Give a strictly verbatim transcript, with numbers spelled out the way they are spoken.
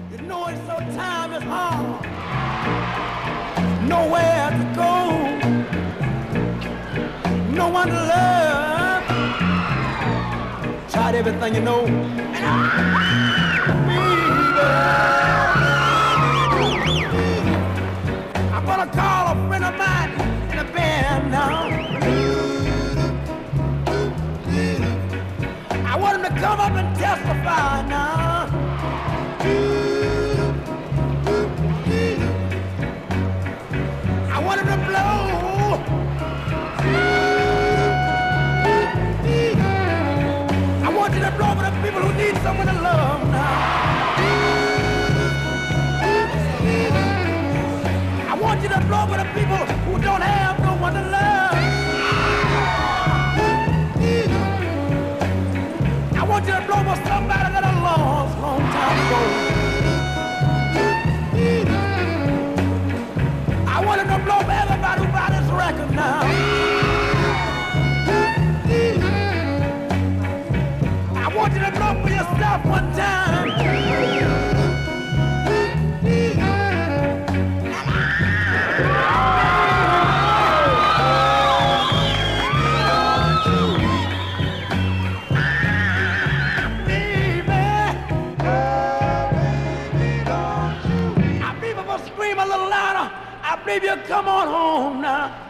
You know it's so time is hard. Nowhere to go. No one to love. Tried everything you know. And I, I'm gonna call a friend of mine in the band now. I want him to come up and testify now. I want him to blow. I want you to blow for the people who need someone to love now. I want you to blow for the people who don't have no one to love. I want you to blow for somebody that I lost a long time ago. I want him to blow for everybody who buy this record now. I want you to blow for yourself one time. I believe you'll come on home now.